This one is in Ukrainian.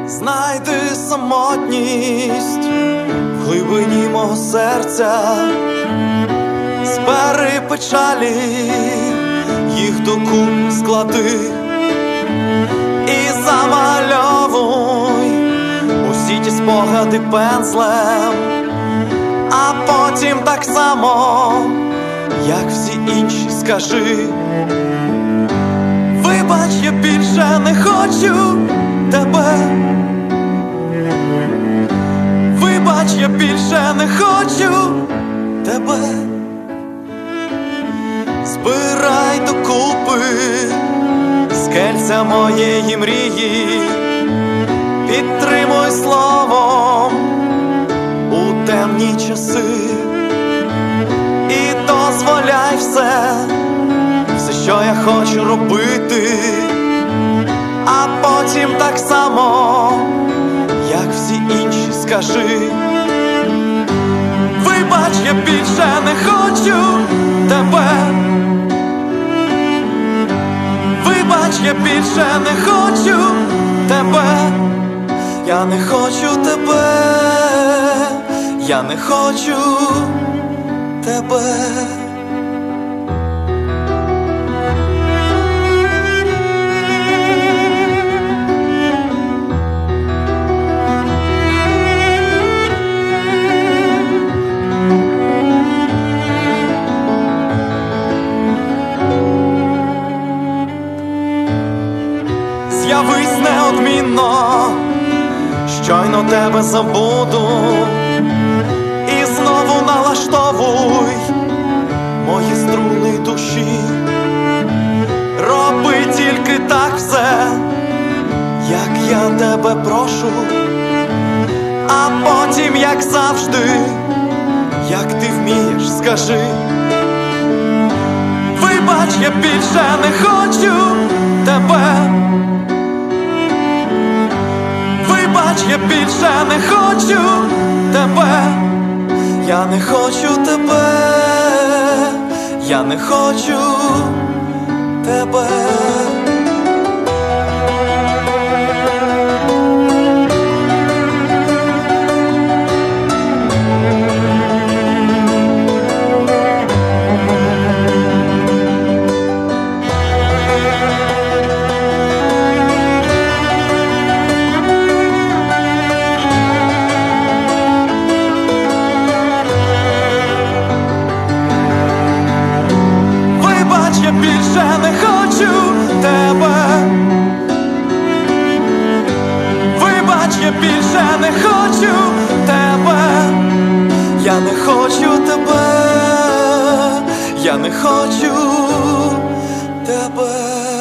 Знайди самотність в глибині мого серця, збери печалі, їх докупи склади і замальовуй усі ті спогади пензлем, а потім так само, як всі інші, скажи: вибач, я більше не хочу тебе. Вибач, я більше не хочу тебе. Збирай докупи скельця моєї мрії, підтримуй словом у темні часи і дозволяй все, що я хочу робити, а потім так само, як всі інші, скажи: вибач, я більше не хочу тебе. Вибач, я більше не хочу тебе. Я не хочу тебе. Я не хочу тебе. З'явись неодмінно, щойно тебе забуду, і знову налаштовуй мої струни душі. Роби тільки так все, як я тебе прошу, а потім, як завжди, як ти вмієш, скажи: вибач, я більше не хочу тебе. Вибач, я більше не хочу тебе. Я не хочу тебе. Я не хочу тебе. Я більше не хочу тебе. Вибач, я більше не хочу тебе. Я не хочу тебе. Я не хочу тебе.